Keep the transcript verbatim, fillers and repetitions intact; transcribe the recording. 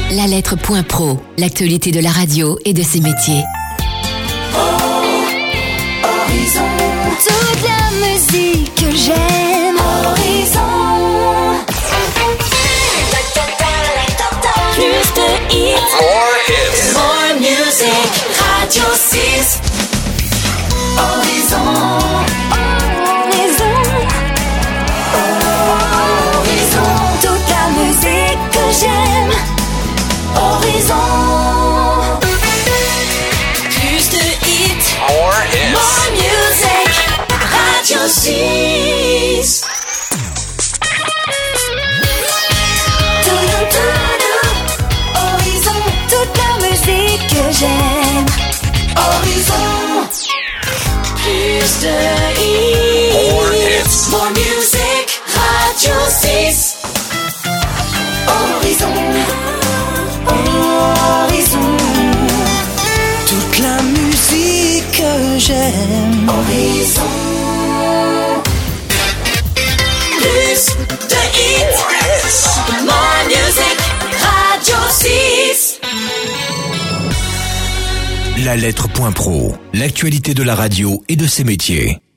La lettre point pro, l'actualité de la radio et de ses métiers. Horizon, toute la musique que j'aime. Horizon, plus de hits, More hits. more music. Radio six. Horizon, Horizon, Horizon, toute la musique que j'aime. Horizon, plus de hits, More hits. more music. Radio six. Horizon, toute la musique que j'aime. Horizon, plus de hits, More hits. more music. Radio six. Horizon, Horizon, toute la musique que j'aime. Horizon, plus de hits, More hits. more music. Radio six. La lettre point pro, l'actualité de la radio et de ses métiers.